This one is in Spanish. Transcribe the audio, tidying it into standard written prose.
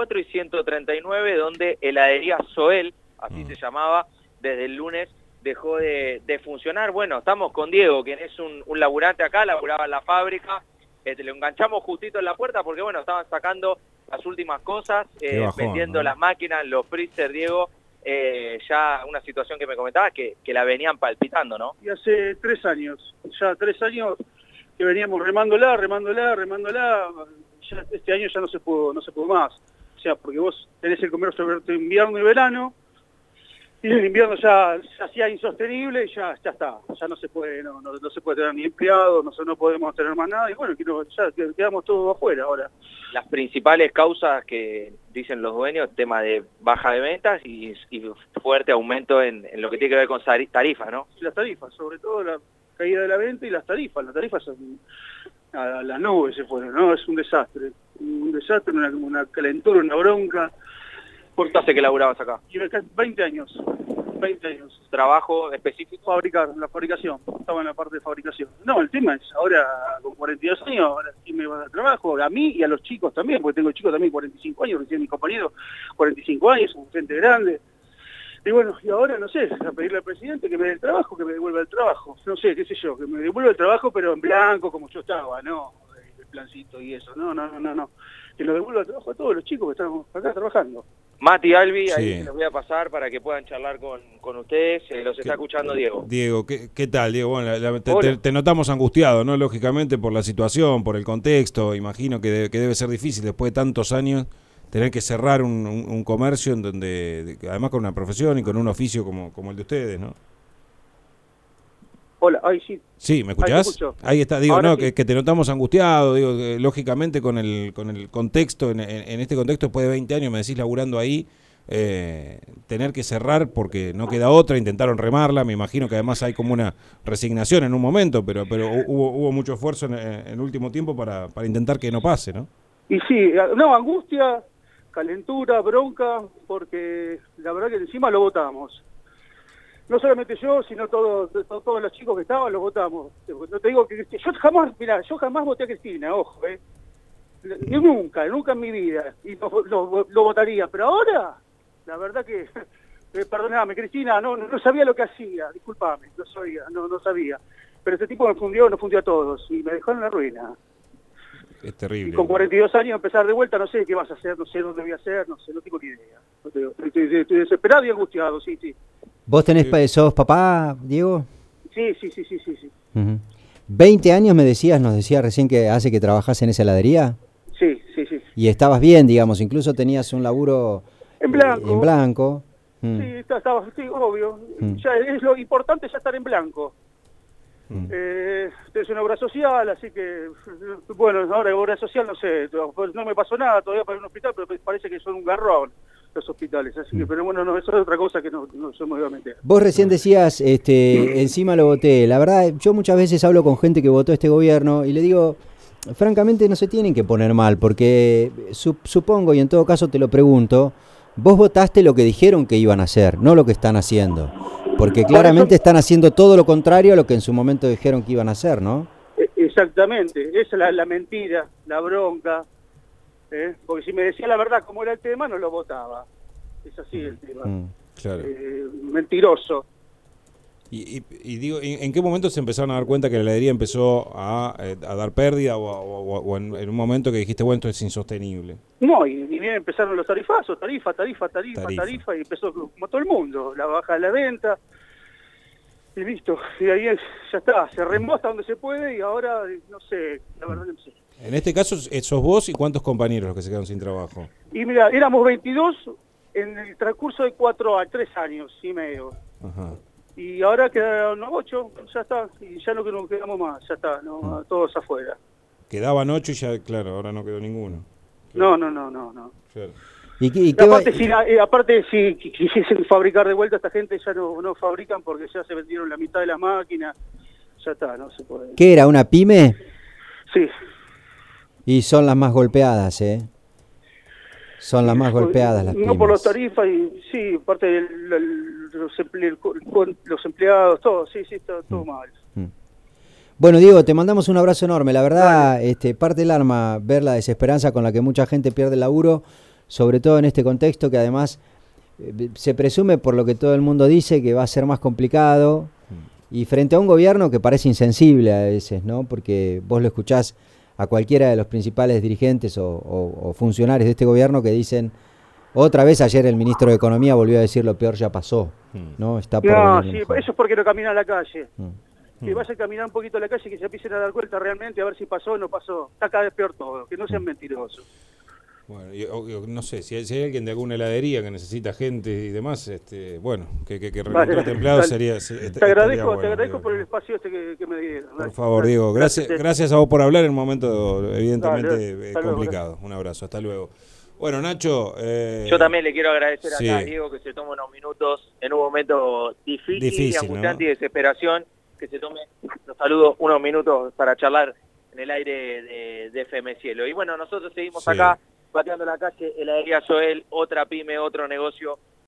134 y 139, donde heladería Soel, así se llamaba, desde el lunes dejó de funcionar. Bueno, estamos con Diego, quien es un laburante acá, laburaba en la fábrica. Le enganchamos justito en la puerta porque, bueno, estaban sacando las últimas cosas, vendiendo, ¿no?, las máquinas, los freezer, Diego. Ya una situación que me comentabas que la venían palpitando, ¿no? Y hace 3 años, ya 3 años que veníamos remándola, ya este año ya no se pudo más. O sea, porque vos tenés el comercio abierto invierno y verano, y el invierno ya se hacía insostenible y ya está, ya no se puede, no se puede tener ni empleados, no podemos tener más nada, y bueno, ya quedamos todos afuera ahora. Las principales causas que dicen los dueños, tema de baja de ventas y fuerte aumento en lo que tiene que ver con tarifas, ¿no? Las tarifas, sobre todo la caída de la venta y las tarifas son a las nubes se fueron, ¿no? Es un desastre, una calentura, una bronca. ¿Cuánto hace que laburabas acá? 20 años. ¿Trabajo específico? La fabricación, estaba en la parte de fabricación. No, el tema es, ahora con 42 años, ahora sí me va a dar trabajo, a mí y a los chicos también, porque tengo chicos también 45 años, recién mis compañeros 45 años, son gente grande. Y bueno, y ahora, no sé, a pedirle al presidente que me dé el trabajo, que me devuelva el trabajo. No sé, qué sé yo, que me devuelva el trabajo, pero en blanco, como yo estaba, ¿no? El plancito y eso, no. Que lo devuelva el trabajo a todos los chicos que estamos acá trabajando. Mati, Albi, ahí se los voy a pasar para que puedan charlar con ustedes. Los está escuchando Diego. Diego, ¿qué tal, Diego? Bueno, te notamos angustiado, ¿no? Lógicamente por la situación, por el contexto. Imagino que debe ser difícil después de tantos años tener que cerrar un comercio en donde, además con una profesión y con un oficio como el de ustedes, ¿no? Hola, ahí sí. Sí, ¿me escuchás? Ahí está, digo, ahora no, sí. que te notamos angustiado, digo, que, lógicamente con el contexto, en este contexto después de 20 años me decís laburando ahí, tener que cerrar porque no queda otra, intentaron remarla, me imagino que además hay como una resignación en un momento, pero hubo mucho esfuerzo en el último tiempo para intentar que no pase, ¿no? Y sí, no, angustia, calentura, bronca, porque la verdad que encima lo votamos. No solamente yo, sino todos los chicos que estaban, los votamos. No te digo que yo jamás voté a Cristina, ojo, nunca en mi vida, y lo votaría, pero ahora, la verdad que, perdóname, Cristina, no sabía lo que hacía, discúlpame, no sabía, pero este tipo nos fundió a todos, y me dejó en la ruina. Es terrible. Y con 42 años empezar de vuelta, no sé qué vas a hacer, no sé dónde voy a hacer, no tengo ni idea. Estoy desesperado y angustiado, sí. ¿Vos sos papá, Diego? Sí. Uh-huh. 20 años nos decía recién que hace que trabajás en esa heladería. Sí. Y estabas bien, digamos, incluso tenías un laburo en blanco. Sí, estaba, sí, obvio. Ya es lo importante, ya estar en blanco. Es una obra social, así que, bueno, ahora obra social, no sé, no me pasó nada todavía para un hospital, pero parece que son un garrón los hospitales, así que, pero bueno, no, eso es otra cosa que no se me iba a meter. Vos recién decías, encima lo voté. La verdad, yo muchas veces hablo con gente que votó este gobierno y le digo, francamente no se tienen que poner mal, porque supongo, y en todo caso te lo pregunto, vos votaste lo que dijeron que iban a hacer, no lo que están haciendo. Porque claramente están haciendo todo lo contrario a lo que en su momento dijeron que iban a hacer, ¿no? Exactamente, esa es la mentira, la bronca. Porque si me decía la verdad como era el tema, no lo votaba. Es así el tema. Claro. Mentiroso. Y digo, ¿en qué momento se empezaron a dar cuenta que la heladería empezó a dar pérdida o en un momento que dijiste, bueno, esto es insostenible? No, y bien empezaron los tarifazos, tarifa, y empezó como todo el mundo, la baja de la venta, y listo, y ahí ya está, se remó hasta donde se puede y ahora, no sé, la verdad no sé. En este caso, sos vos y ¿cuántos compañeros los que se quedaron sin trabajo? Y mira, éramos 22 en el transcurso de 3 años y medio. Ajá. Y ahora quedaron 8, ya está, y ya no quedamos más, ya está, todos afuera. Quedaban 8 y ya, claro, ahora no quedó ninguno. Claro. No. Claro. ¿Y aparte, si quisiesen fabricar de vuelta, esta gente ya no fabrican porque ya se vendieron la mitad de las máquinas, ya está, no se puede. ¿Qué era, una pyme? Sí. Y son las más golpeadas, Son las más golpeadas las pymes. No por las tarifas, y sí, aparte de los empleados, todo, sí, está todo mal. Bueno, Diego, te mandamos un abrazo enorme. La verdad, parte del alma ver la desesperanza con la que mucha gente pierde el laburo. sobre todo en este contexto que además se presume por lo que todo el mundo dice que va a ser más complicado y frente a un gobierno que parece insensible a veces, ¿no? Porque vos lo escuchás a cualquiera de los principales dirigentes o funcionarios de este gobierno que dicen, otra vez ayer el ministro de Economía volvió a decir lo peor ya pasó, ¿no? Está por sí, eso es porque no camina a la calle. Que vaya a caminar un poquito a la calle y que se empiecen a dar cuenta realmente a ver si pasó o no pasó. Está cada vez peor todo, que no sean mentirosos. Bueno, yo no sé, si hay alguien de alguna heladería que necesita gente y demás, bueno, que recontrate empleados sería... Te agradezco por el espacio que me dieron. Por favor, Diego, gracias a vos por hablar en un momento evidentemente complicado. Un abrazo, hasta luego. Bueno, Nacho... yo también le quiero agradecer acá a Diego que se tome unos minutos en un momento difícil angustiante, ¿no? Y de desesperación, que se tome, los saludo, unos minutos para charlar en el aire de FM Cielo. Y bueno, nosotros seguimos acá, pateando la calle, heladería Joel, otra pyme, otro negocio